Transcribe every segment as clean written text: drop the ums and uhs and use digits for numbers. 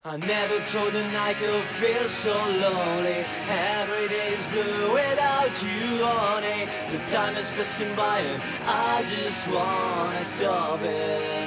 I never told an I could feel so lonely. Every day's blue without you on it. The time is passing by and I just wanna stop it.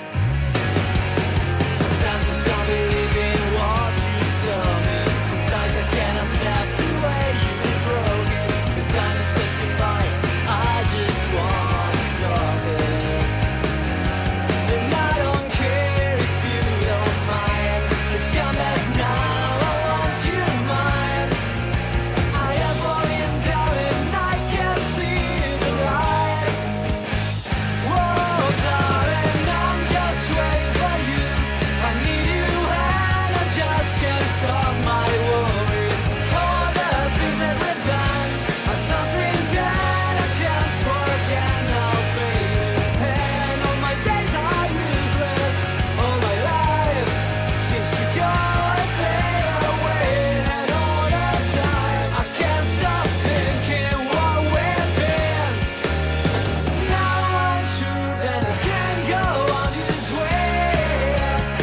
Sometimes I don't believe in what you told me. Sometimes I can't accept the way you've broken. The time is passing by and I just wanna stop it. And I don't care if you don't mind. Let's come back now, I want you mine. I am falling down and I can't see the light. Whoa, darling, I'm just waiting for you. I need you and I just can't stop my worries. All the things that we've done are something that I can't forget now, baby. And all my days are useless, all my life seems to go and fade away. And all the time I can't stop thinking what we've been. Now I'm sure that I can't go on this way.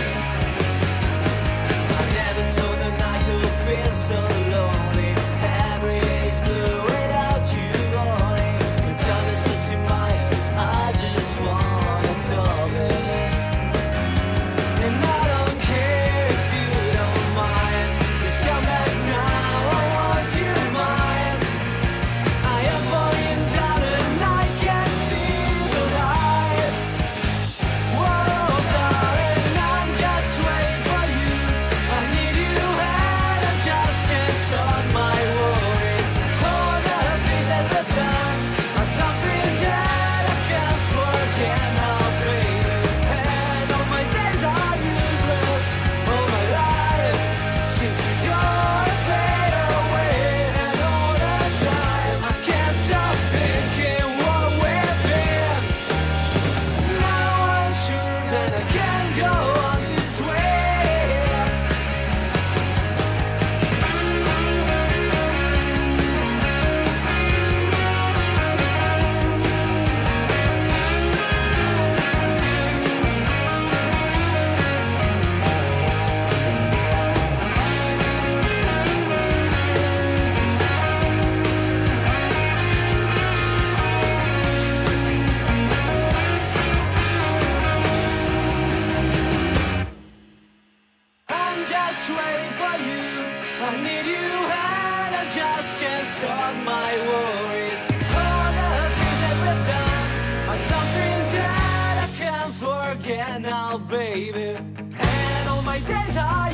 I never told a night who feels so lonely. Every day's blue without you on it. The time is passing by and I just wanna stop it. And I don't care if you don't mind. Please come back now, I want you mine. I am falling down and I can't see the light. Whoa, darling, I'm just waiting for you. I need you and I just can't stop my worries. All the things that we've done are something that I can't forget now, baby. And all my days are useless, all my life seems to go and fade away. And all the time I can't stop thinking what we've been. Now I'm sure that I can't go on this way. I'm just waiting for you. I need you and I just can't stop my worries. All the things that we've done are something that I can't forget now, baby. And all my days are